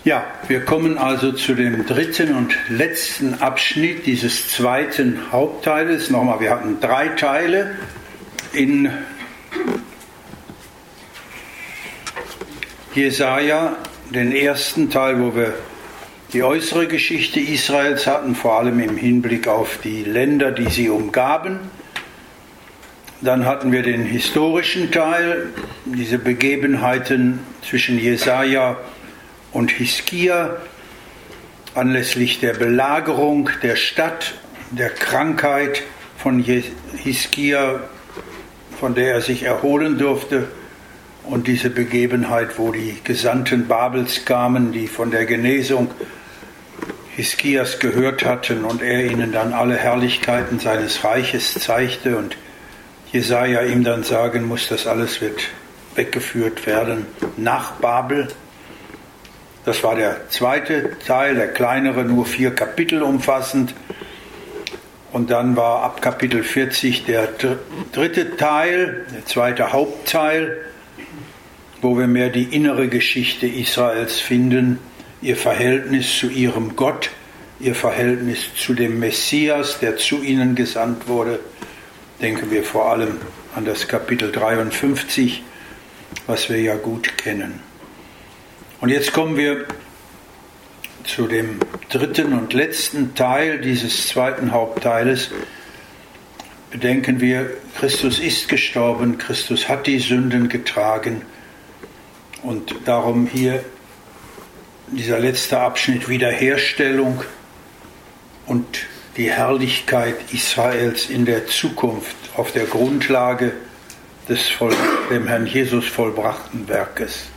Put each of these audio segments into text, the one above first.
Ja, wir kommen also zu dem dritten und letzten Abschnitt dieses zweiten Hauptteiles. Nochmal, wir hatten 3 Teile in Jesaja. Den ersten Teil, wo wir die äußere Geschichte Israels hatten, vor allem im Hinblick auf die Länder, die sie umgaben. Dann hatten wir den historischen Teil, diese Begebenheiten zwischen Jesaja und Hiskia anlässlich der Belagerung der Stadt, der Krankheit von Hiskia, von der er sich erholen durfte, und diese Begebenheit, wo die Gesandten Babels kamen, die von der Genesung Hiskias gehört hatten und er ihnen dann alle Herrlichkeiten seines Reiches zeigte und Jesaja ihm dann sagen muss, das alles wird weggeführt werden nach Babel. Das war der zweite Teil, der kleinere, nur 4 Kapitel umfassend. Und dann war ab Kapitel 40 der dritte Teil, der zweite Hauptteil, wo wir mehr die innere Geschichte Israels finden, ihr Verhältnis zu ihrem Gott, ihr Verhältnis zu dem Messias, der zu ihnen gesandt wurde. Denken wir vor allem an das Kapitel 53, was wir ja gut kennen. Und jetzt kommen wir zu dem dritten und letzten Teil dieses zweiten Hauptteiles. Bedenken wir, Christus ist gestorben, Christus hat die Sünden getragen und darum hier dieser letzte Abschnitt Wiederherstellung und die Herrlichkeit Israels in der Zukunft auf der Grundlage des dem Herrn Jesus vollbrachten Werkes.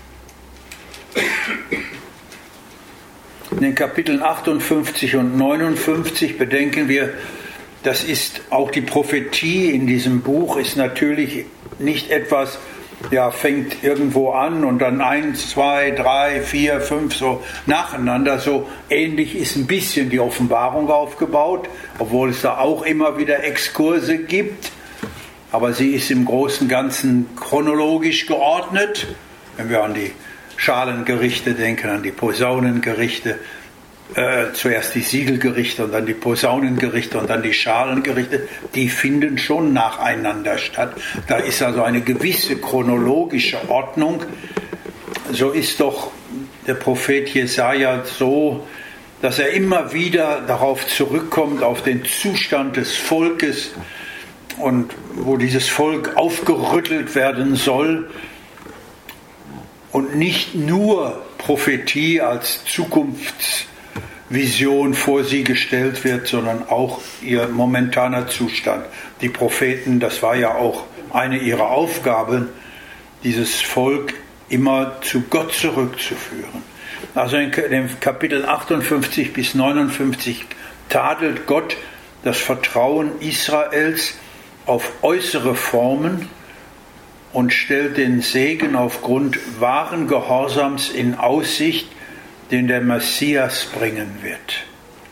In den Kapiteln 58 und 59 bedenken wir, das ist auch die Prophetie in diesem Buch, ist natürlich nicht etwas, ja, fängt irgendwo an und dann 1, 2, 3, 4, 5 so nacheinander. So ähnlich ist ein bisschen die Offenbarung aufgebaut, obwohl es da auch immer wieder Exkurse gibt. Aber sie ist im Großen und Ganzen chronologisch geordnet. Wenn wir an die Schalengerichte denken, an die Posaunengerichte, zuerst die Siegelgerichte und dann die Posaunengerichte und dann die Schalengerichte, die finden schon nacheinander statt. Da ist also eine gewisse chronologische Ordnung. So ist doch der Prophet Jesaja so, dass er immer wieder darauf zurückkommt, auf den Zustand des Volkes und wo dieses Volk aufgerüttelt werden soll und nicht nur Prophetie als Zukunftsvision vor sie gestellt wird, sondern auch ihr momentaner Zustand. Die Propheten, das war ja auch eine ihrer Aufgaben, dieses Volk immer zu Gott zurückzuführen. Also in den Kapiteln 58 bis 59 tadelt Gott das Vertrauen Israels auf äußere Formen und stellt den Segen aufgrund wahren Gehorsams in Aussicht, den der Messias bringen wird.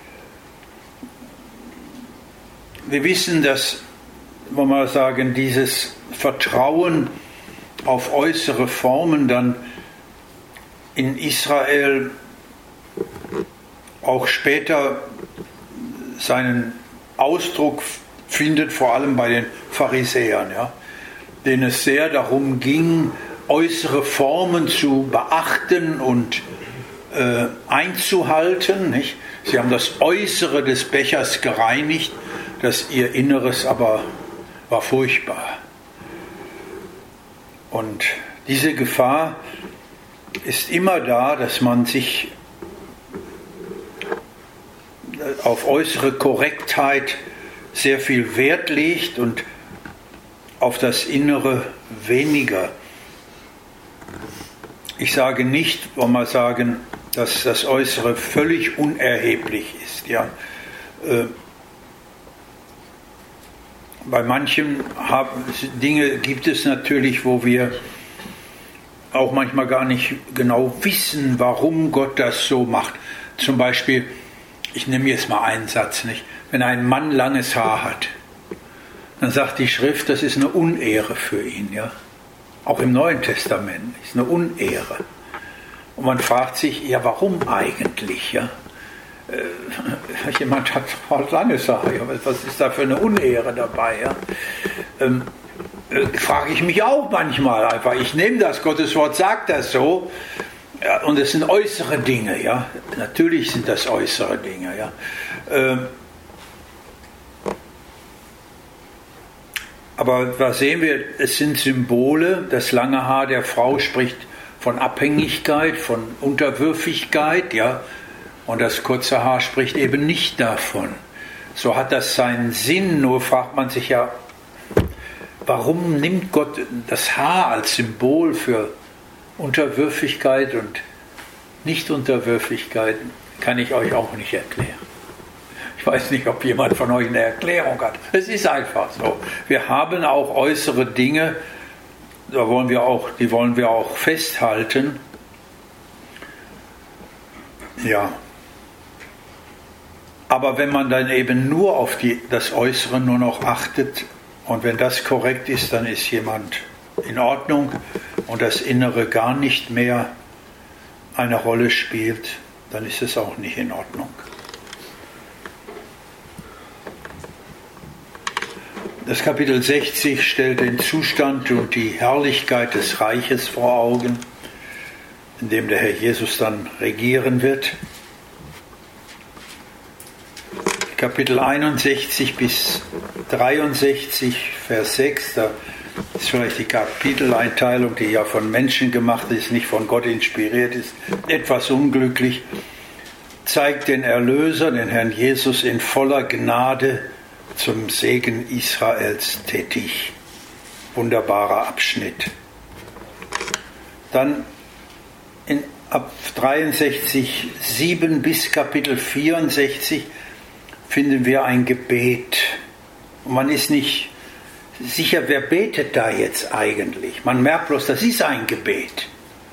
Wir wissen, dass, wollen wir sagen, dieses Vertrauen auf äußere Formen dann in Israel auch später seinen Ausdruck findet, vor allem bei den Pharisäern, ja, denen es sehr darum ging, äußere Formen zu beachten und einzuhalten. Nicht? Sie haben das Äußere des Bechers gereinigt, das ihr Inneres aber war furchtbar. Und diese Gefahr ist immer da, dass man sich auf äußere Korrektheit sehr viel Wert legt und auf das Innere weniger. Ich sage nicht, wollen wir sagen, dass das Äußere völlig unerheblich ist. Ja. Bei manchen Dinge gibt es natürlich, wo wir auch manchmal gar nicht genau wissen, warum Gott das so macht. Zum Beispiel, ich nehme jetzt mal einen Satz, nicht? Wenn ein Mann langes Haar hat, dann sagt die Schrift, das ist eine Unehre für ihn. Ja? Auch im Neuen Testament ist eine Unehre. Und man fragt sich, ja, warum eigentlich? Ja? Jemand hat lange gesagt, ja, was ist da für eine Unehre dabei? Ja? Frage ich mich auch manchmal einfach. Ich nehme das, Gottes Wort sagt das so. Ja, und es sind äußere Dinge. Ja? Natürlich sind das äußere Dinge. Ja? Aber was sehen wir? Es sind Symbole. Das lange Haar der Frau spricht von Abhängigkeit, von Unterwürfigkeit, ja, und das kurze Haar spricht eben nicht davon. So hat das seinen Sinn, nur fragt man sich ja, warum nimmt Gott das Haar als Symbol für Unterwürfigkeit und Nicht-Unterwürfigkeit? Kann ich euch auch nicht erklären. Ich weiß nicht, ob jemand von euch eine Erklärung hat. Es ist einfach so. Wir haben auch äußere Dinge, die wollen wir auch festhalten. Ja. Aber wenn man dann eben nur auf das Äußere nur noch achtet und wenn das korrekt ist, dann ist jemand in Ordnung und das Innere gar nicht mehr eine Rolle spielt, dann ist es auch nicht in Ordnung. Das Kapitel 60 stellt den Zustand und die Herrlichkeit des Reiches vor Augen, in dem der Herr Jesus dann regieren wird. Kapitel 61 bis 63, Vers 6, da ist vielleicht die Kapiteleinteilung, die ja von Menschen gemacht ist, nicht von Gott inspiriert ist, etwas unglücklich, zeigt den Erlöser, den Herrn Jesus, in voller Gnade zum Segen Israels tätig. Wunderbarer Abschnitt. Dann ab 63,7 bis Kapitel 64 finden wir ein Gebet. Und man ist nicht sicher, wer betet da jetzt eigentlich. Man merkt bloß, das ist ein Gebet.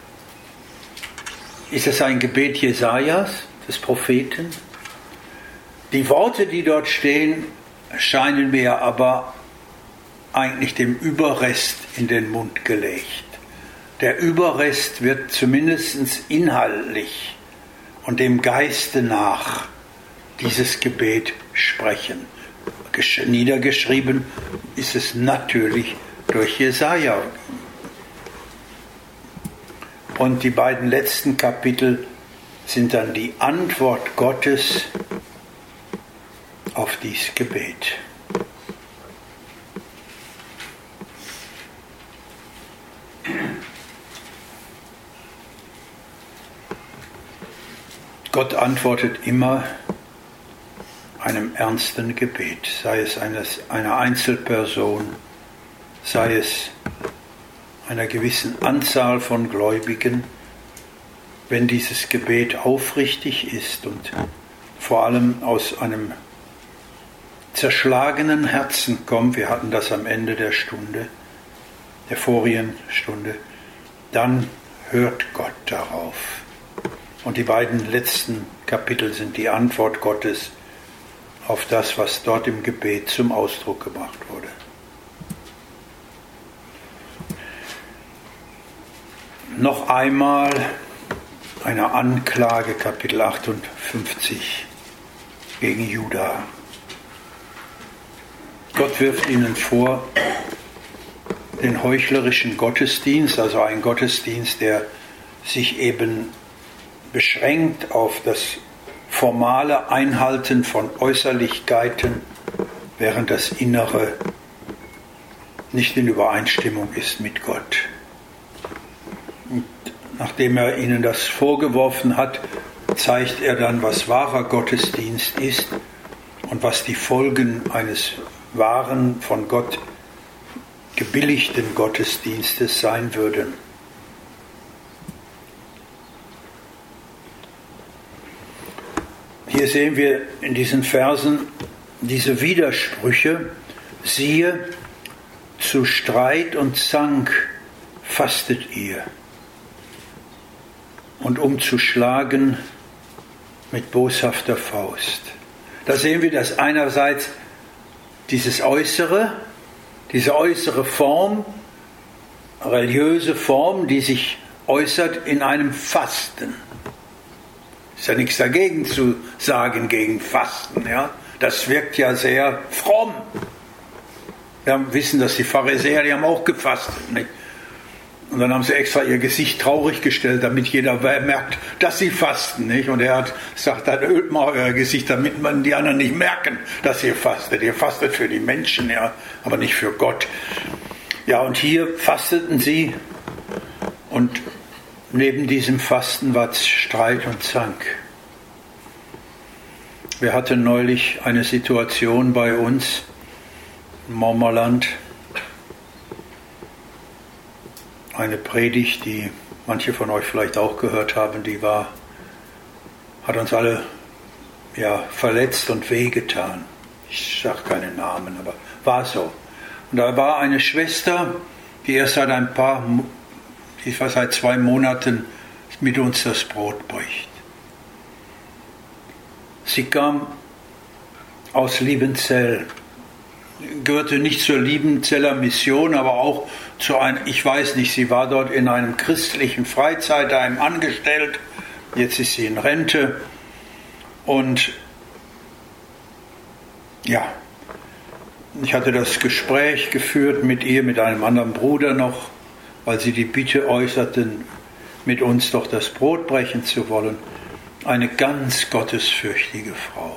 Ist es ein Gebet Jesajas, des Propheten? Die Worte, die dort stehen, scheinen mir aber eigentlich dem Überrest in den Mund gelegt. Der Überrest wird zumindest inhaltlich und dem Geiste nach dieses Gebet sprechen. Niedergeschrieben ist es natürlich durch Jesaja. Und die beiden letzten Kapitel sind dann die Antwort Gottes auf dieses Gebet. Gott antwortet immer einem ernsten Gebet, sei es einer Einzelperson, sei es einer gewissen Anzahl von Gläubigen, wenn dieses Gebet aufrichtig ist und vor allem aus einem zerschlagenen Herzen kommt, wir hatten das am Ende der vorigen Stunde, dann hört Gott darauf. Und die beiden letzten Kapitel sind die Antwort Gottes auf das, was dort im Gebet zum Ausdruck gebracht wurde. Noch einmal eine Anklage, Kapitel 58, gegen Juda. Gott wirft ihnen vor, den heuchlerischen Gottesdienst, also einen Gottesdienst, der sich eben beschränkt auf das formale Einhalten von Äußerlichkeiten, während das Innere nicht in Übereinstimmung ist mit Gott. Und nachdem er ihnen das vorgeworfen hat, zeigt er dann, was wahrer Gottesdienst ist und was die Folgen eines wahren, von Gott gebilligten Gottesdienstes sein würden. Hier sehen wir in diesen Versen diese Widersprüche. Siehe, zu Streit und Zank fastet ihr und um zu schlagen mit boshafter Faust. Da sehen wir, dass einerseits diese äußere Form, religiöse Form, die sich äußert in einem Fasten. Ist ja nichts dagegen zu sagen gegen Fasten. Ja? Das wirkt ja sehr fromm. Wir wissen, dass die Pharisäer, die haben auch gefastet. Nicht? Und dann haben sie extra ihr Gesicht traurig gestellt, damit jeder merkt, dass sie fasten. Nicht? Und er hat gesagt, dann ölt mal euer Gesicht, damit man die anderen nicht merken, dass ihr fastet. Ihr fastet für die Menschen, ja, aber nicht für Gott. Ja, und hier fasteten sie. Und neben diesem Fasten war Streit und Zank. Wir hatten neulich eine Situation bei uns im Mormerland. Eine Predigt, die manche von euch vielleicht auch gehört haben, hat uns alle verletzt und wehgetan. Ich sage keine Namen, aber war so. Und da war eine Schwester, die erst seit 2 Monaten mit uns das Brot bricht. Sie kam aus Liebenzell, gehörte nicht zur Liebenzeller Mission, aber auch sie war dort in einem christlichen Freizeitheim angestellt, jetzt ist sie in Rente und ja, ich hatte das Gespräch geführt mit ihr, mit einem anderen Bruder noch, weil sie die Bitte äußerten, mit uns doch das Brot brechen zu wollen. Eine ganz gottesfürchtige Frau.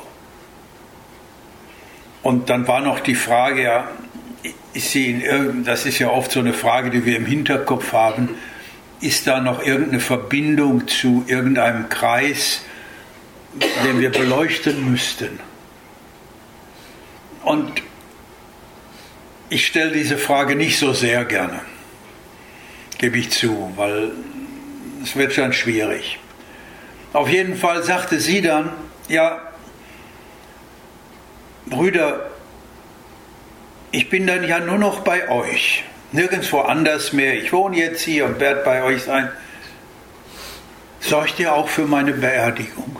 Und dann war noch die Frage, ja, das ist ja oft so eine Frage, die wir im Hinterkopf haben, ist da noch irgendeine Verbindung zu irgendeinem Kreis, den wir beleuchten müssten? Und ich stelle diese Frage nicht so sehr gerne, gebe ich zu, weil es wird schon schwierig. Auf jeden Fall sagte sie dann, ja, Brüder, ich bin dann ja nur noch bei euch, nirgendwo anders mehr. Ich wohne jetzt hier und werde bei euch sein. Sorgt ihr auch für meine Beerdigung?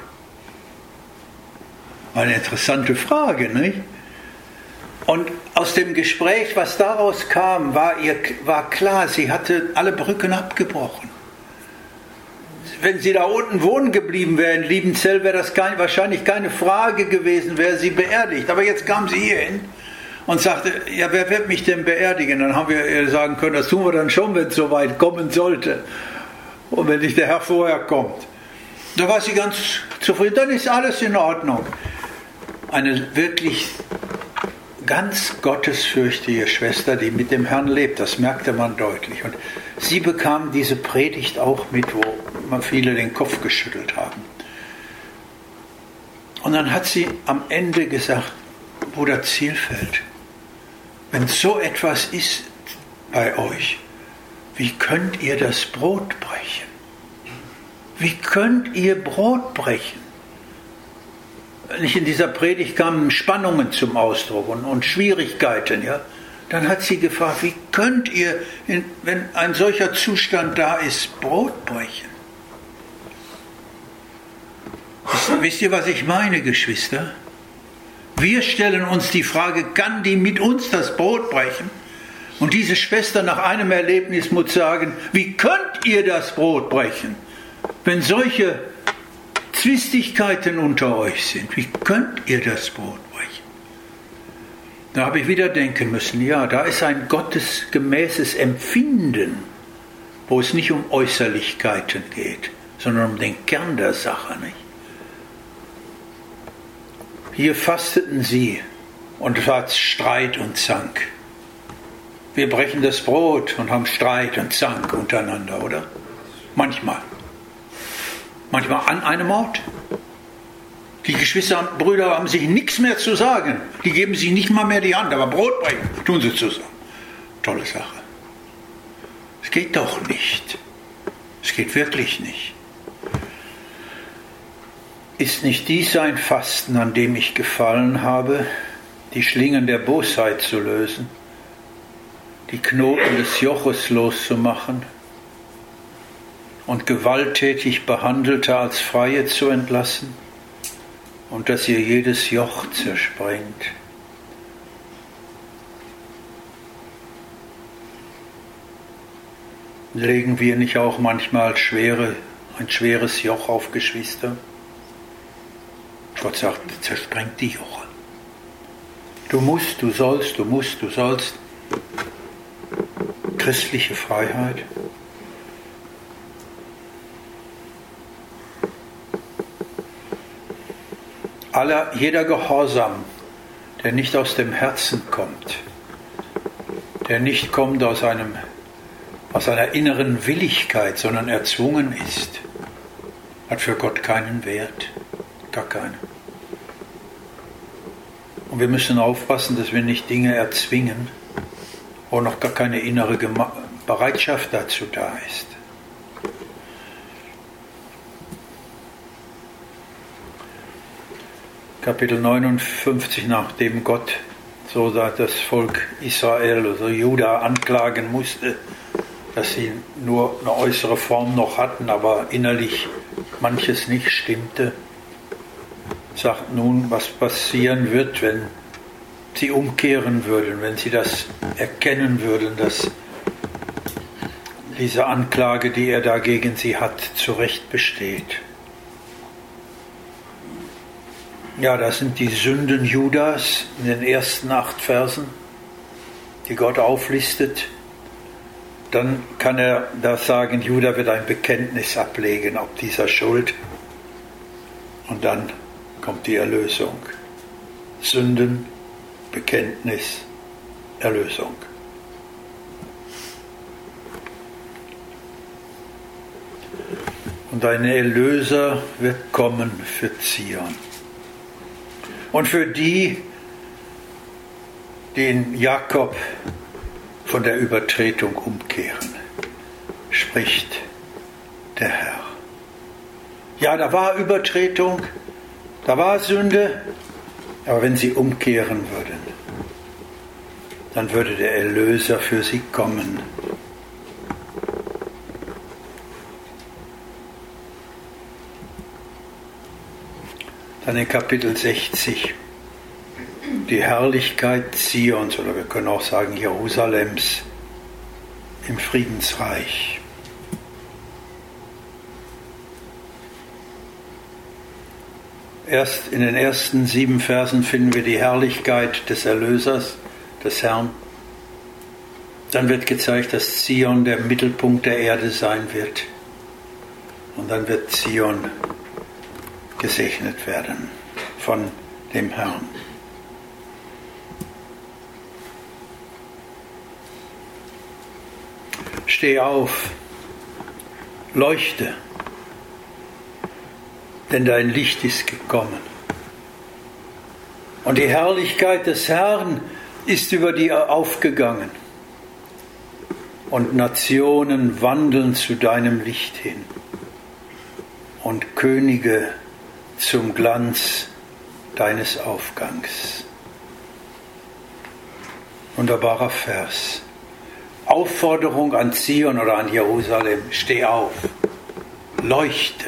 Eine interessante Frage, nicht? Und aus dem Gespräch, was daraus kam, war klar, sie hatte alle Brücken abgebrochen. Wenn sie da unten wohnen geblieben wäre in Liebenzell, wäre das wahrscheinlich keine Frage gewesen, wäre sie beerdigt. Aber jetzt kam sie hierhin und sagte, ja, wer wird mich denn beerdigen? Dann haben wir ihr sagen können, das tun wir dann schon, wenn es soweit kommen sollte. Und wenn nicht der Herr vorher kommt. Da war sie ganz zufrieden, dann ist alles in Ordnung. Eine wirklich ganz gottesfürchtige Schwester, die mit dem Herrn lebt, das merkte man deutlich. Und sie bekam diese Predigt auch mit, wo man viele den Kopf geschüttelt haben. Und dann hat sie am Ende gesagt, Bruder Zielfeld, wenn so etwas ist bei euch, wie könnt ihr das Brot brechen? Wie könnt ihr Brot brechen? Nicht in dieser Predigt kamen Spannungen zum Ausdruck und Schwierigkeiten, ja. Dann hat sie gefragt, wie könnt ihr, wenn ein solcher Zustand da ist, Brot brechen? Wisst ihr, was ich meine, Geschwister? Wir stellen uns die Frage, kann die mit uns das Brot brechen? Und diese Schwester nach einem Erlebnis muss sagen, wie könnt ihr das Brot brechen, wenn solche Zwistigkeiten unter euch sind? Wie könnt ihr das Brot brechen? Da habe ich wieder denken müssen, ja, da ist ein gottesgemäßes Empfinden, wo es nicht um Äußerlichkeiten geht, sondern um den Kern der Sache, nicht? Hier fasteten sie und es war Streit und Zank. Wir brechen das Brot und haben Streit und Zank untereinander, oder? Manchmal. Manchmal an einem Ort. Die Geschwister und Brüder haben sich nichts mehr zu sagen. Die geben sich nicht mal mehr die Hand, aber Brot brechen tun sie zusammen. Tolle Sache. Es geht doch nicht. Es geht wirklich nicht. Ist nicht dies ein Fasten, an dem ich gefallen habe, die Schlingen der Bosheit zu lösen, die Knoten des Joches loszumachen und gewalttätig Behandelte als Freie zu entlassen und dass ihr jedes Joch zersprengt? Legen wir nicht auch manchmal ein schweres Joch auf Geschwister? Gott sagt, zersprengt die Joche. Du musst, du sollst, du musst, du sollst. Christliche Freiheit. Jeder Gehorsam, der nicht aus dem Herzen kommt, der nicht kommt aus einer inneren Willigkeit, sondern erzwungen ist, hat für Gott keinen Wert, gar keinen. Und wir müssen aufpassen, dass wir nicht Dinge erzwingen, wo noch gar keine innere Bereitschaft dazu da ist. Kapitel 59, nachdem Gott so das Volk Israel oder Juda anklagen musste, dass sie nur eine äußere Form noch hatten, aber innerlich manches nicht stimmte, sagt nun, was passieren wird, wenn sie umkehren würden, wenn sie das erkennen würden, dass diese Anklage, die er da gegen sie hat, zu Recht besteht. Ja, das sind die Sünden Judas in den ersten 8 Versen, die Gott auflistet. Dann kann er da sagen, Juda wird ein Bekenntnis ablegen, ob dieser Schuld. Und dann kommt die Erlösung. Sünden, Bekenntnis, Erlösung. Und ein Erlöser wird kommen für Zion. Und für die, die in Jakob von der Übertretung umkehren, spricht der Herr. Ja, da war Übertretung, da war Sünde, aber wenn sie umkehren würden, dann würde der Erlöser für sie kommen. Dann in Kapitel 60, die Herrlichkeit Zions, oder wir können auch sagen Jerusalems im Friedensreich. Erst in den ersten 7 Versen finden wir die Herrlichkeit des Erlösers, des Herrn. Dann wird gezeigt, dass Zion der Mittelpunkt der Erde sein wird. Und dann wird Zion gesegnet werden von dem Herrn. Steh auf, leuchte, denn dein Licht ist gekommen. Und die Herrlichkeit des Herrn ist über dir aufgegangen. Und Nationen wandeln zu deinem Licht hin. Und Könige zum Glanz deines Aufgangs. Wunderbarer Vers. Aufforderung an Zion oder an Jerusalem, steh auf, leuchte.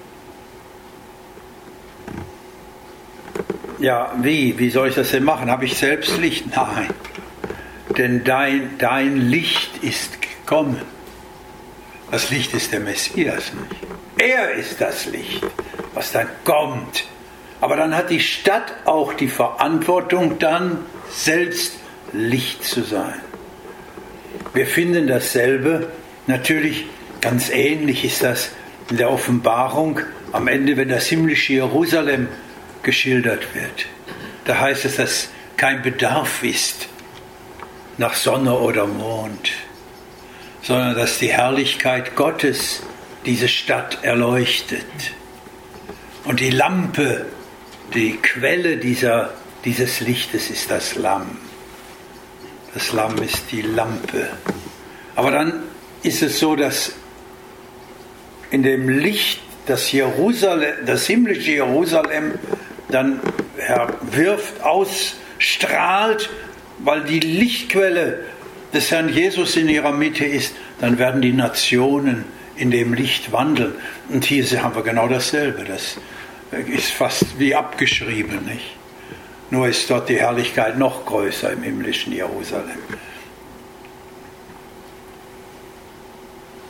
Ja, wie soll ich das denn machen? Habe ich selbst Licht? Nein, denn dein Licht ist gekommen. Das Licht ist der Messias nicht. Er ist das Licht, was dann kommt. Aber dann hat die Stadt auch die Verantwortung, dann selbst Licht zu sein. Wir finden dasselbe, natürlich ganz ähnlich ist das in der Offenbarung, am Ende, wenn das himmlische Jerusalem geschildert wird. Da heißt es, dass kein Bedarf ist nach Sonne oder Mond, sondern dass die Herrlichkeit Gottes diese Stadt erleuchtet. Und die Lampe, die Quelle dieses Lichtes ist das Lamm. Das Lamm ist die Lampe. Aber dann ist es so, dass in dem Licht das himmlische Jerusalem dann wirft, ausstrahlt, weil die Lichtquelle des Herrn Jesus in ihrer Mitte ist, dann werden die Nationen in dem Licht wandeln. Und hier haben wir genau dasselbe. Das ist fast wie abgeschrieben, nicht? Nur ist dort die Herrlichkeit noch größer im himmlischen Jerusalem.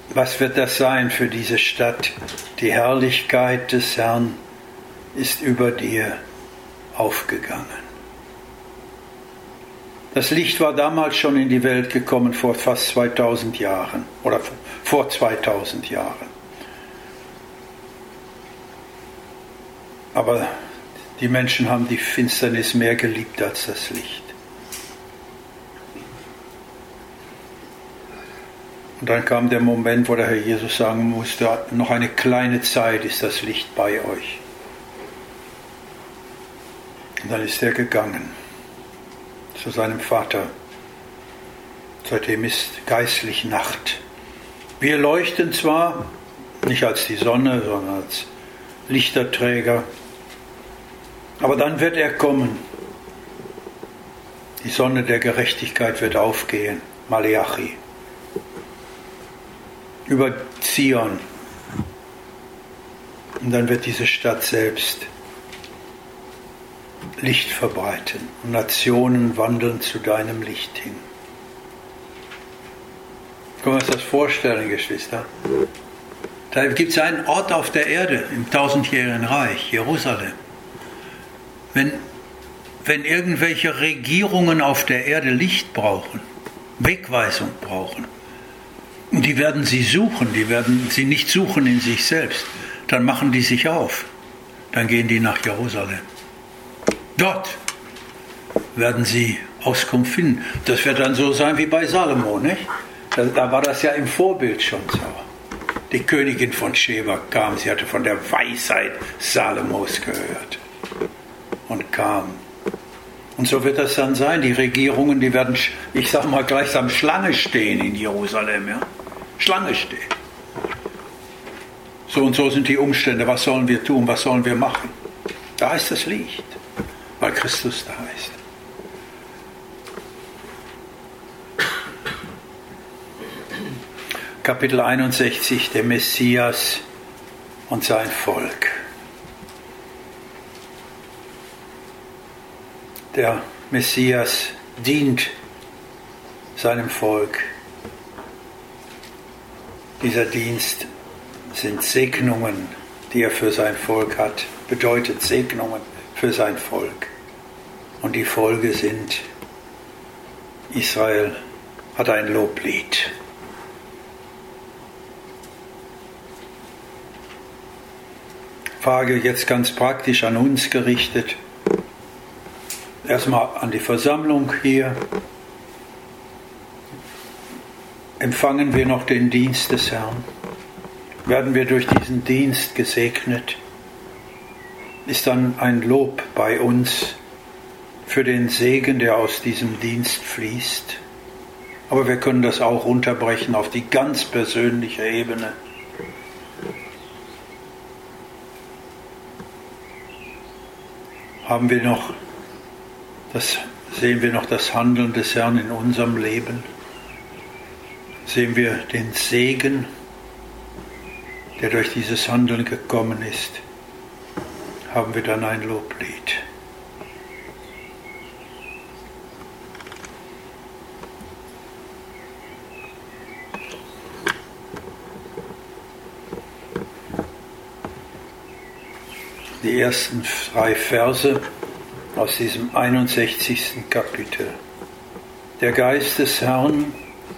Was wird das sein für diese Stadt? Die Herrlichkeit des Herrn ist über dir aufgegangen. Das Licht war damals schon in die Welt gekommen, vor fast 2000 Jahren oder vor 2000 Jahren. Aber die Menschen haben die Finsternis mehr geliebt als das Licht. Und dann kam der Moment, wo der Herr Jesus sagen musste, noch eine kleine Zeit ist das Licht bei euch. Und dann ist er gegangen zu seinem Vater. Seitdem ist geistlich Nacht. Wir leuchten zwar nicht als die Sonne, sondern als Lichterträger, aber dann wird er kommen. Die Sonne der Gerechtigkeit wird aufgehen, Maleachi, über Zion. Und dann wird diese Stadt selbst Licht verbreiten und Nationen wandeln zu deinem Licht hin. Können wir uns das vorstellen, Geschwister? Da gibt es einen Ort auf der Erde im tausendjährigen Reich, Jerusalem. Wenn irgendwelche Regierungen auf der Erde Licht brauchen, Wegweisung brauchen, und die werden sie suchen, die werden sie nicht suchen in sich selbst, dann machen die sich auf, dann gehen die nach Jerusalem. Dort werden sie Auskunft finden. Das wird dann so sein wie bei Salomo, nicht? Da war das ja im Vorbild schon so. Die Königin von Sheba kam, sie hatte von der Weisheit Salomos gehört und kam. Und so wird das dann sein. Die Regierungen, die werden, ich sag mal, gleichsam Schlange stehen in Jerusalem. Ja? Schlange stehen. So und so sind die Umstände. Was sollen wir tun? Was sollen wir machen? Da ist das Licht, weil Christus da ist. Kapitel 61, der Messias und sein Volk. Der Messias dient seinem Volk. Dieser Dienst sind Segnungen, die er für sein Volk hat, bedeutet Segnungen für sein Volk. Und die Folge sind, Israel hat ein Loblied. Frage jetzt ganz praktisch an uns gerichtet. Erstmal an die Versammlung hier. Empfangen wir noch den Dienst des Herrn? Werden wir durch diesen Dienst gesegnet? Ist dann ein Lob bei uns für den Segen, der aus diesem Dienst fließt? Aber wir können das auch runterbrechen auf die ganz persönliche Ebene. Sehen wir noch das Handeln des Herrn in unserem Leben? Sehen wir den Segen, der durch dieses Handeln gekommen ist? Haben wir dann ein Loblied? Die ersten 3 Verse aus diesem 61. Kapitel. Der Geist des Herrn,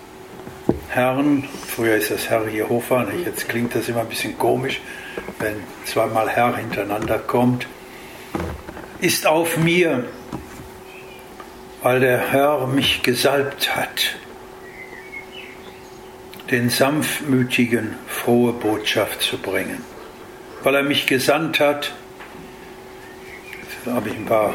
früher ist das Herr Jehova, jetzt klingt das immer ein bisschen komisch, wenn zweimal Herr hintereinander kommt, ist auf mir, weil der Herr mich gesalbt hat, den Sanftmütigen frohe Botschaft zu bringen. Weil er mich gesandt hat, da habe ich ein paar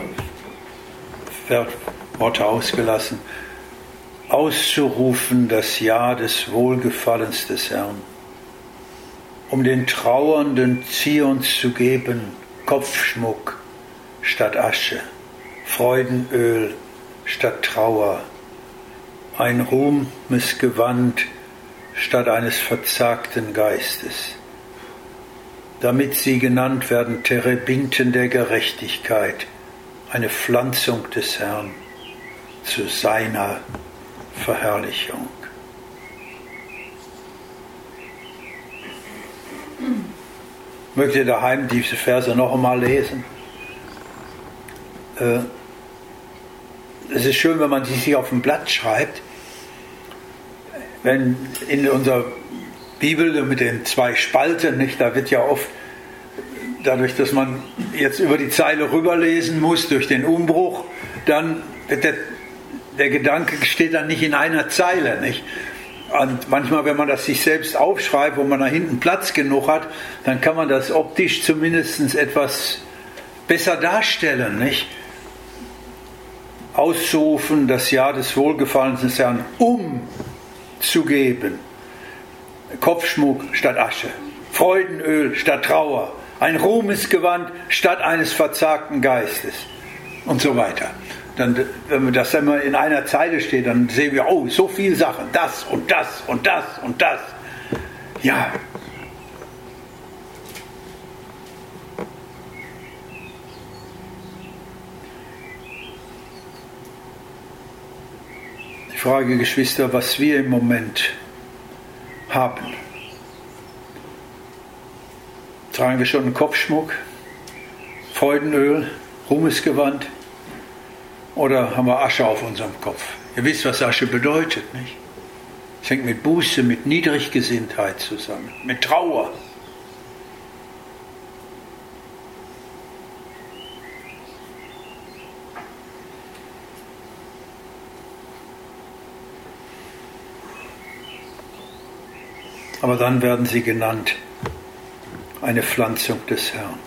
Worte ausgelassen, auszurufen das Ja des Wohlgefallens des Herrn, um den Trauernden Zions zu geben, Kopfschmuck statt Asche, Freudenöl statt Trauer, ein ruhmes Gewand statt eines verzagten Geistes, damit sie genannt werden Terebinten der Gerechtigkeit, eine Pflanzung des Herrn zu seiner Verherrlichung. Mögt ihr daheim diese Verse noch einmal lesen? Es ist schön, wenn man sie sich auf ein Blatt schreibt. Wenn in unserer Bibel mit den 2 Spalten, nicht, da wird ja oft, dadurch, dass man jetzt über die Zeile rüberlesen muss, durch den Umbruch, dann wird der Gedanke steht dann nicht in einer Zeile. Nicht? Und manchmal, wenn man das sich selbst aufschreibt, wo man da hinten Platz genug hat, dann kann man das optisch zumindest etwas besser darstellen. Nicht? Auszurufen, das Jahr des Wohlgefallens des Herrn umzugeben. Kopfschmuck statt Asche, Freudenöl statt Trauer, ein Ruhmesgewand statt eines verzagten Geistes und so weiter. Dann, wenn das immer in einer Zeile steht, dann sehen wir, oh, so viele Sachen, das und das und das und das. Ja. Die Frage, Geschwister, was wir im Moment haben. Tragen wir schon einen Kopfschmuck, Freudenöl, Ruhmesgewand oder haben wir Asche auf unserem Kopf? Ihr wisst, was Asche bedeutet, nicht? Es hängt mit Buße, mit Niedriggesinntheit zusammen, mit Trauer. Aber dann werden sie genannt, eine Pflanzung des Herrn.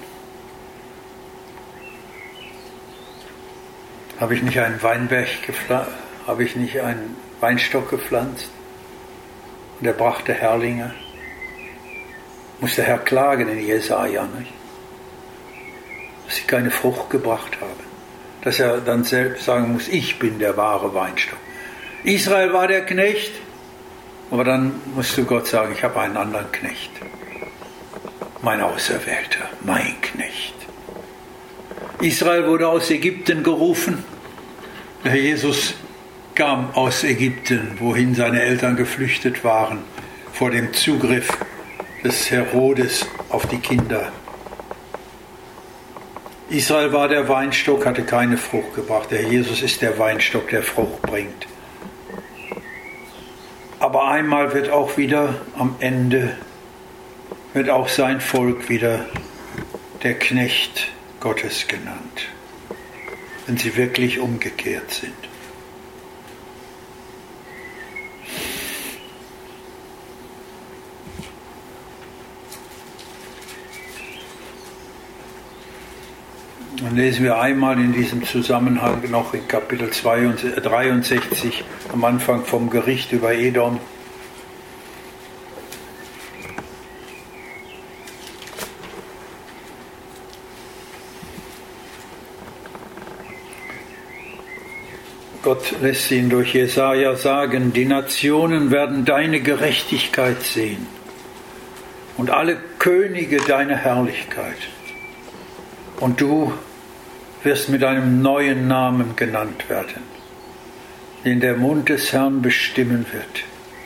Habe ich nicht einen habe ich nicht einen Weinstock gepflanzt und er brachte Herrlinge? Muss der Herr klagen in Jesaja, nicht? Dass sie keine Frucht gebracht haben. Dass er dann selbst sagen muss, ich bin der wahre Weinstock. Israel war der Knecht, aber dann musst du Gott sagen, ich habe einen anderen Knecht. Mein Auserwählter, mein Knecht. Israel wurde aus Ägypten gerufen. Der Herr Jesus kam aus Ägypten, wohin seine Eltern geflüchtet waren, vor dem Zugriff des Herodes auf die Kinder. Israel war der Weinstock, hatte keine Frucht gebracht. Der Herr Jesus ist der Weinstock, der Frucht bringt. Aber einmal wird auch wieder am Ende, wird auch sein Volk wieder der Knecht Gottes genannt, wenn sie wirklich umgekehrt sind. Dann lesen wir einmal in diesem Zusammenhang noch in Kapitel 63 am Anfang vom Gericht über Edom. Gott lässt ihn durch Jesaja sagen, die Nationen werden deine Gerechtigkeit sehen und alle Könige deine Herrlichkeit. Und du wirst mit einem neuen Namen genannt werden, den der Mund des Herrn bestimmen wird.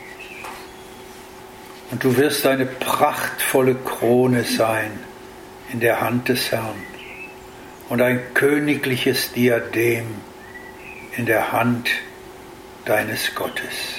Und du wirst eine prachtvolle Krone sein in der Hand des Herrn und ein königliches Diadem in der Hand deines Gottes.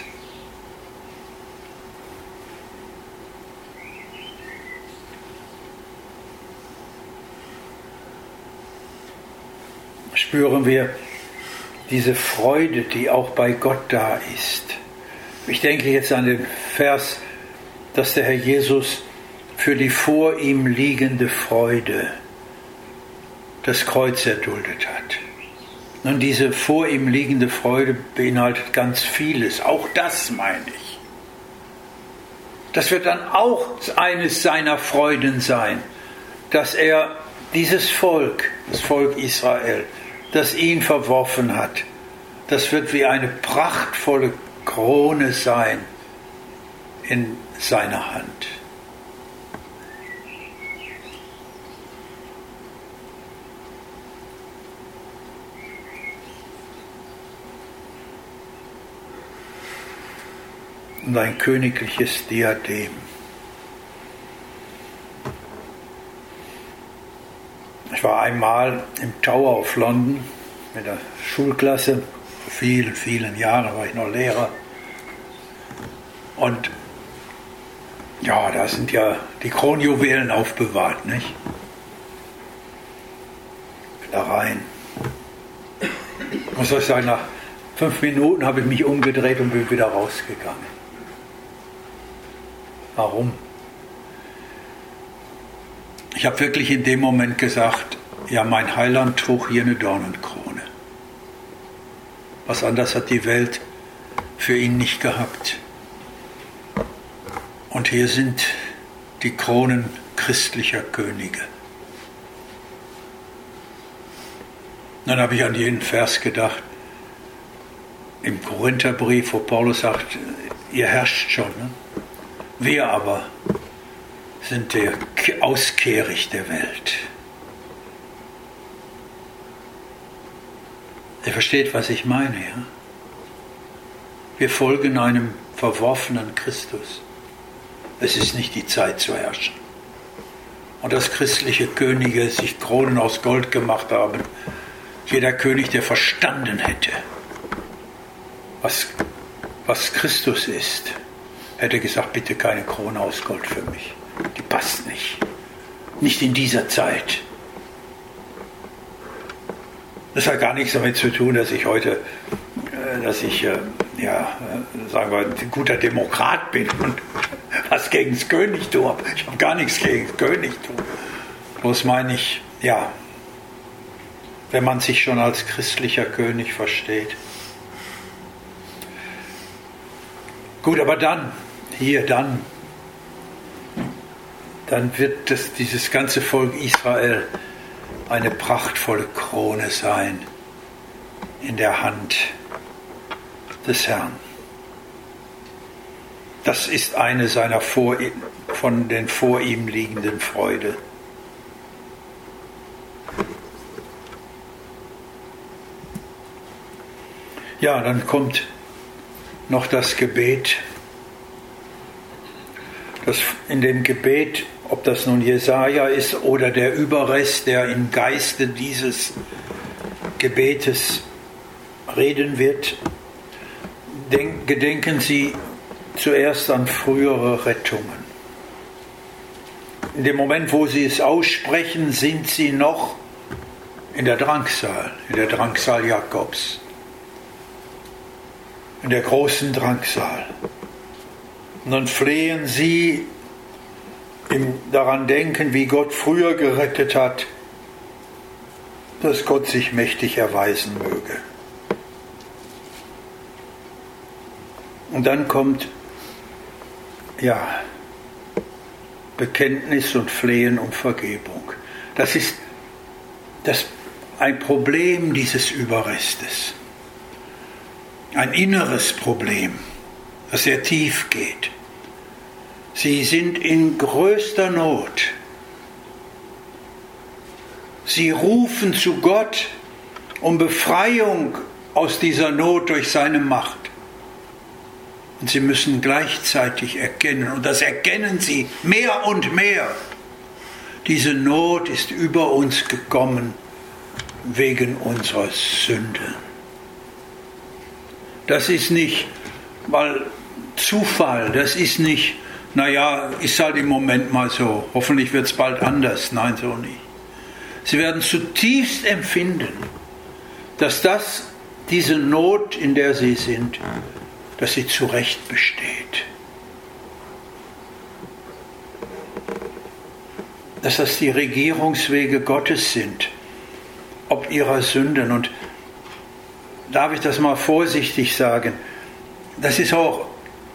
Spüren wir diese Freude, die auch bei Gott da ist. Ich denke jetzt an den Vers, dass der Herr Jesus für die vor ihm liegende Freude das Kreuz erduldet hat. Nun, diese vor ihm liegende Freude beinhaltet ganz vieles. Auch das meine ich. Das wird dann auch eines seiner Freuden sein, dass er dieses Volk, das Volk Israel, das ihn verworfen hat, das wird wie eine prachtvolle Krone sein in seiner Hand. Und ein königliches Diadem. Ich war einmal im Tower of London mit der Schulklasse, vor vielen, vielen Jahren war ich noch Lehrer. Und ja, da sind ja die Kronjuwelen aufbewahrt, nicht? Da rein. Was soll ich sagen, nach 5 Minuten habe ich mich umgedreht und bin wieder rausgegangen. Warum? Ich habe wirklich in dem Moment gesagt, ja, mein Heiland trug hier eine Dornenkrone. Was anderes hat die Welt für ihn nicht gehabt. Und hier sind die Kronen christlicher Könige. Dann habe ich an jeden Vers gedacht, im Korintherbrief, wo Paulus sagt, ihr herrscht schon, ne? Wir aber sind der Auskehricht der Welt. Ihr versteht, was ich meine, ja? Wir folgen einem verworfenen Christus. Es ist nicht die Zeit zu herrschen. Und dass christliche Könige sich Kronen aus Gold gemacht haben, jeder König, der verstanden hätte, was Christus ist, hätte gesagt, bitte keine Krone aus Gold für mich. Die passt nicht. Nicht in dieser Zeit. Das hat gar nichts damit zu tun, dass ich heute, sagen wir, ein guter Demokrat bin und was gegen das Königtum habe. Ich habe gar nichts gegen das Königtum. Bloß meine ich, ja, wenn man sich schon als christlicher König versteht. Gut, aber dann wird dieses ganze Volk Israel eine prachtvolle Krone sein in der Hand des Herrn. Das ist eine seiner von den vor ihm liegenden Freude. Ja, dann kommt noch das Gebet. In dem Gebet, ob das nun Jesaja ist oder der Überrest, der im Geiste dieses Gebetes reden wird, gedenken Sie zuerst an frühere Rettungen. In dem Moment, wo Sie es aussprechen, sind Sie noch in der Drangsal Jakobs, in der großen Drangsal. Und dann flehen Sie daran denken, wie Gott früher gerettet hat, dass Gott sich mächtig erweisen möge. Und dann kommt, Bekenntnis und Flehen um Vergebung. Das ist ein Problem dieses Überrestes. Ein inneres Problem, das sehr tief geht. Sie sind in größter Not. Sie rufen zu Gott um Befreiung aus dieser Not durch seine Macht. Und sie müssen gleichzeitig erkennen, und das erkennen sie mehr und mehr, diese Not ist über uns gekommen wegen unserer Sünden. Das ist nicht Zufall, das ist nicht, ist halt im Moment mal so, hoffentlich wird es bald anders. Nein, so nicht. Sie werden zutiefst empfinden, dass diese Not, in der sie sind, dass sie zu Recht besteht. Dass das die Regierungswege Gottes sind, ob ihrer Sünden. Und darf ich das mal vorsichtig sagen, das ist auch,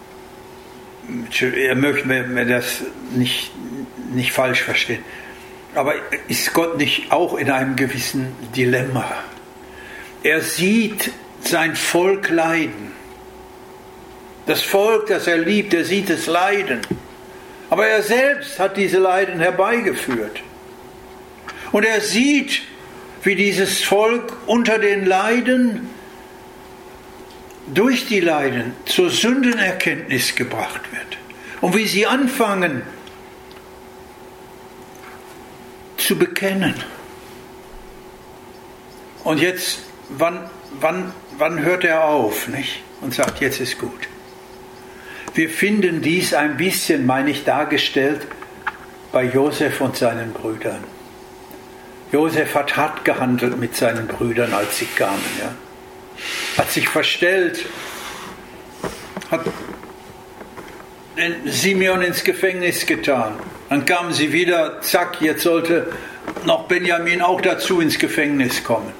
ihr mögt mir das nicht falsch verstehen, aber ist Gott nicht auch in einem gewissen Dilemma? Er sieht sein Volk leiden. Das Volk, das er liebt, er sieht es leiden. Aber er selbst hat diese Leiden herbeigeführt. Und er sieht, wie dieses Volk unter den Leiden, durch die Leiden zur Sündenerkenntnis gebracht wird. Und wie sie anfangen zu bekennen. Und jetzt, wann hört er auf, nicht? Und sagt, jetzt ist gut. Wir finden dies ein bisschen, meine ich, dargestellt bei Josef und seinen Brüdern. Josef hat hart gehandelt mit seinen Brüdern, als sie kamen. Ja? Hat sich verstellt, hat den Simeon ins Gefängnis getan. Dann kamen sie wieder, zack, jetzt sollte noch Benjamin auch dazu ins Gefängnis kommen.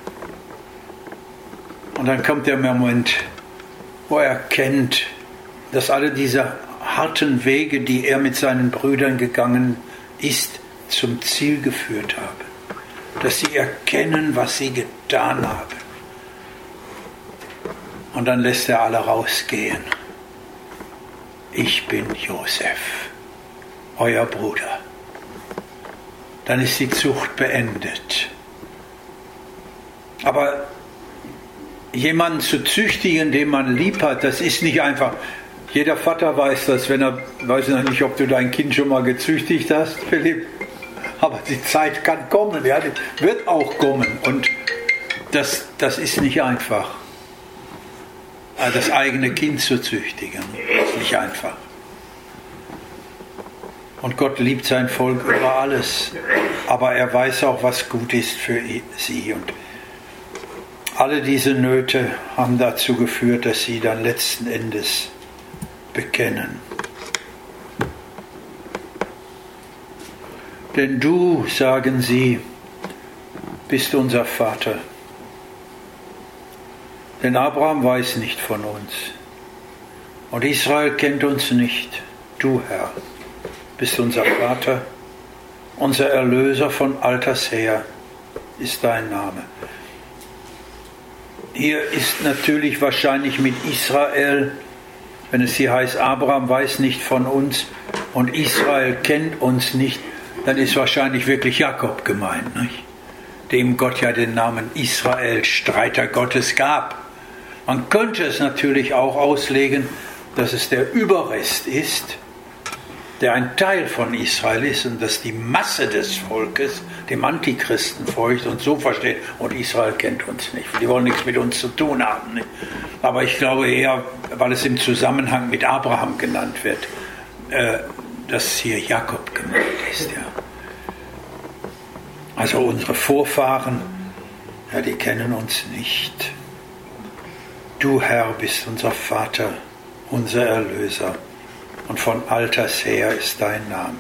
Und dann kommt der Moment, wo er erkennt, dass alle diese harten Wege, die er mit seinen Brüdern gegangen ist, zum Ziel geführt haben. Dass sie erkennen, was sie getan haben. Und dann lässt er alle rausgehen. Ich bin Josef, euer Bruder. Dann ist die Zucht beendet. Aber jemanden zu züchtigen, den man lieb hat, das ist nicht einfach. Jeder Vater weiß das, wenn er, weiß nicht, ob du dein Kind schon mal gezüchtigt hast, Philipp. Aber die Zeit kann kommen, ja, die wird auch kommen. Und das ist nicht einfach. Das eigene Kind zu züchtigen, ist nicht einfach. Und Gott liebt sein Volk über alles. Aber er weiß auch, was gut ist für sie. Und alle diese Nöte haben dazu geführt, dass sie dann letzten Endes bekennen. Denn du, sagen sie, bist unser Vater. Denn Abraham weiß nicht von uns. Und Israel kennt uns nicht. Du, Herr, bist unser Vater, unser Erlöser von alters her ist dein Name. Hier ist natürlich wahrscheinlich mit Israel, wenn es hier heißt, Abraham weiß nicht von uns und Israel kennt uns nicht, dann ist wahrscheinlich wirklich Jakob gemeint, nicht? Dem Gott ja den Namen Israel, Streiter Gottes, gab. Man könnte es natürlich auch auslegen, dass es der Überrest ist, der ein Teil von Israel ist und dass die Masse des Volkes dem Antichristen folgt und so versteht, und Israel kennt uns nicht. Die wollen nichts mit uns zu tun haben. Nicht? Aber ich glaube eher, weil es im Zusammenhang mit Abraham genannt wird, dass hier Jakob gemeint ist. Ja. Also unsere Vorfahren, ja, die kennen uns nicht. Du, Herr, bist unser Vater, unser Erlöser. Und von alters her ist dein Name.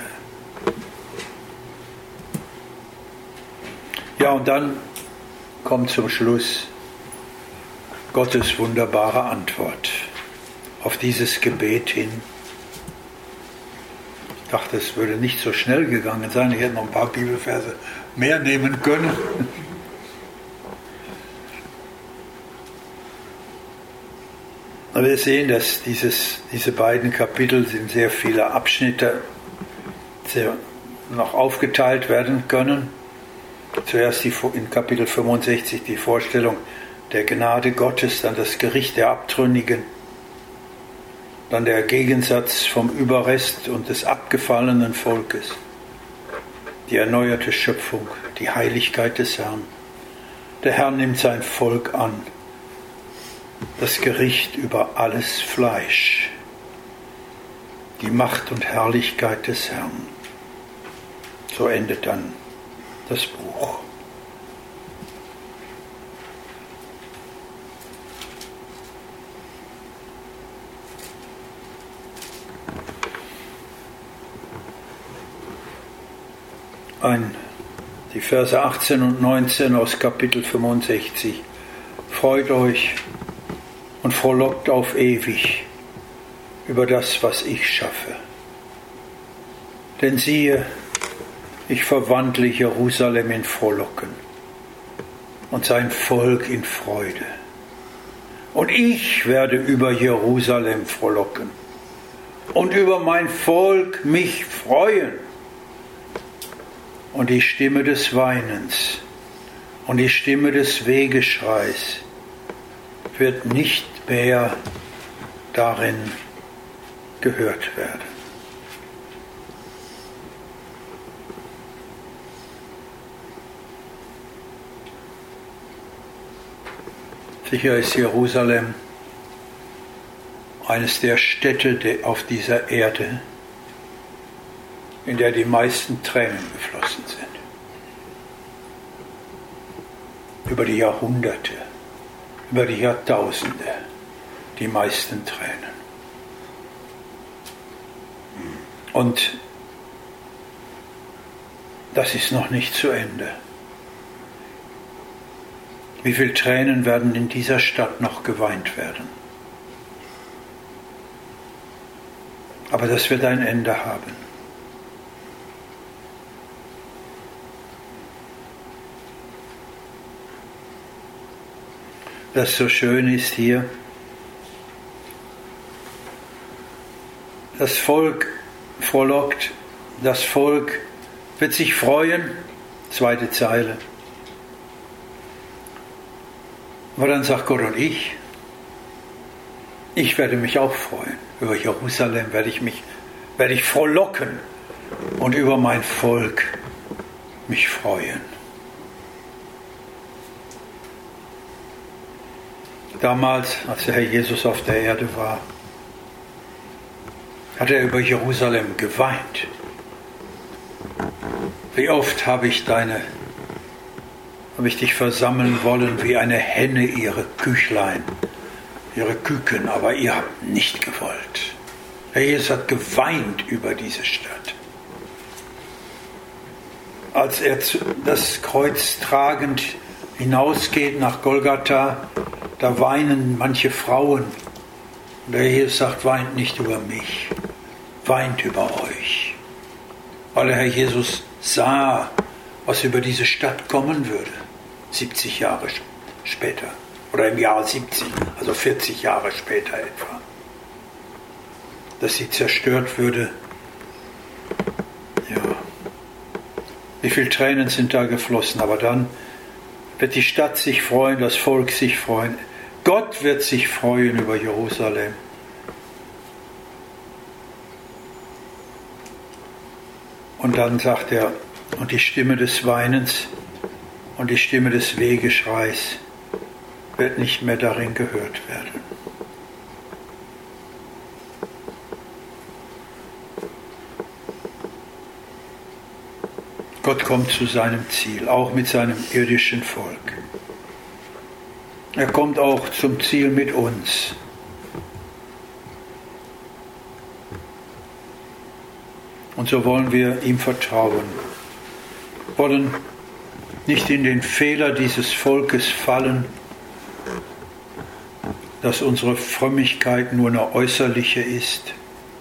Ja, und dann kommt zum Schluss Gottes wunderbare Antwort auf dieses Gebet hin. Ich dachte, es würde nicht so schnell gegangen sein. Ich hätte noch ein paar Bibelverse mehr nehmen können. Aber wir sehen, dass diese beiden Kapitel in sehr viele Abschnitte noch aufgeteilt werden können. Zuerst in Kapitel 65 die Vorstellung der Gnade Gottes, dann das Gericht der Abtrünnigen, dann der Gegensatz vom Überrest und des abgefallenen Volkes, die erneuerte Schöpfung, die Heiligkeit des Herrn. Der Herr nimmt sein Volk an. Das Gericht über alles Fleisch, die Macht und Herrlichkeit des Herrn. So endet dann das Buch. Die Verse 18 und 19 aus Kapitel 65. Freut euch und frohlockt auf ewig über das, was ich schaffe. Denn siehe, ich verwandle Jerusalem in Frohlocken und sein Volk in Freude. Und ich werde über Jerusalem frohlocken und über mein Volk mich freuen. Und die Stimme des Weinens und die Stimme des Wehgeschreis wird nicht mehr darin gehört werden. Sicher ist Jerusalem eines der Städte auf dieser Erde, in der die meisten Tränen geflossen sind. Über die Jahrhunderte, über die Jahrtausende, die meisten Tränen. Und das ist noch nicht zu Ende. Wie viele Tränen werden in dieser Stadt noch geweint werden? Aber das wird ein Ende haben. Das so schön ist hier, das Volk frohlockt, das Volk wird sich freuen, zweite Zeile. Aber dann sagt Gott, und ich werde mich auch freuen. Über Jerusalem werde ich frohlocken und über mein Volk mich freuen. Damals, als der Herr Jesus auf der Erde war, hat er über Jerusalem geweint. Wie oft habe ich dich versammeln wollen wie eine Henne ihre Küchlein, ihre Küken, aber ihr habt nicht gewollt. Herr Jesus hat geweint über diese Stadt. Als er das Kreuz tragend hinausgeht nach Golgatha, da weinen manche Frauen. Und der Herr Jesus sagt, weint nicht über mich, weint über euch. Weil der Herr Jesus sah, was über diese Stadt kommen würde, 70 Jahre später. Oder im Jahr 70, also 40 Jahre später etwa. Dass sie zerstört würde. Ja. Wie viele Tränen sind da geflossen, aber dann wird die Stadt sich freuen, das Volk sich freuen. Gott wird sich freuen über Jerusalem. Und dann sagt er, und die Stimme des Weinens und die Stimme des Wehgeschreis wird nicht mehr darin gehört werden. Gott kommt zu seinem Ziel, auch mit seinem irdischen Volk. Er kommt auch zum Ziel mit uns. Und so wollen wir ihm vertrauen, wollen nicht in den Fehler dieses Volkes fallen, dass unsere Frömmigkeit nur eine äußerliche ist,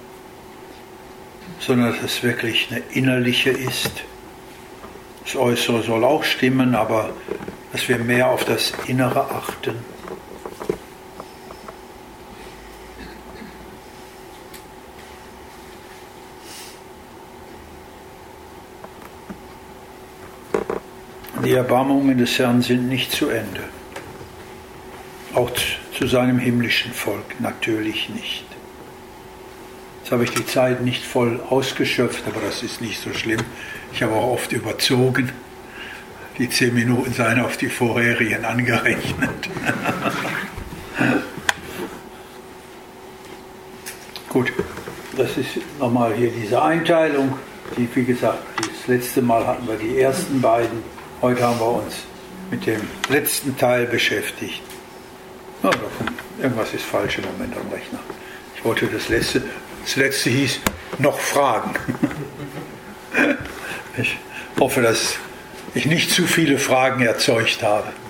sondern dass es wirklich eine innerliche ist. Das Äußere soll auch stimmen, aber dass wir mehr auf das Innere achten. Die Erbarmungen des Herrn sind nicht zu Ende. Auch zu seinem himmlischen Volk natürlich nicht. Jetzt habe ich die Zeit nicht voll ausgeschöpft, aber das ist nicht so schlimm. Ich habe auch oft überzogen. Die 10 Minuten seien auf die vorherigen angerechnet. Gut, das ist nochmal hier diese Einteilung. Wie gesagt, das letzte Mal hatten wir die ersten beiden. Heute haben wir uns mit dem letzten Teil beschäftigt. Ja, irgendwas ist falsch im Moment am Rechner. Ich wollte das letzte hieß noch Fragen. Ich hoffe, dass ich nicht zu viele Fragen erzeugt habe.